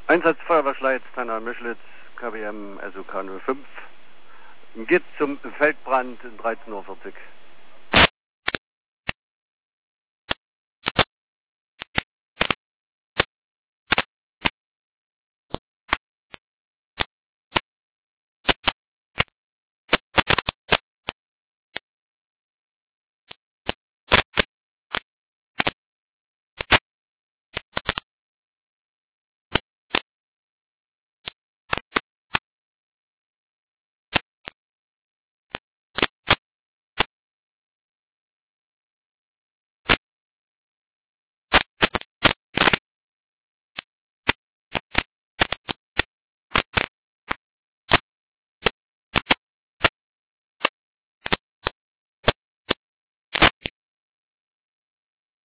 Einsatzfeuerwehrschleit, Tanner Mischlitz, KWM SOK 05. Geht zum Feldbrand in 13:40 Uhr.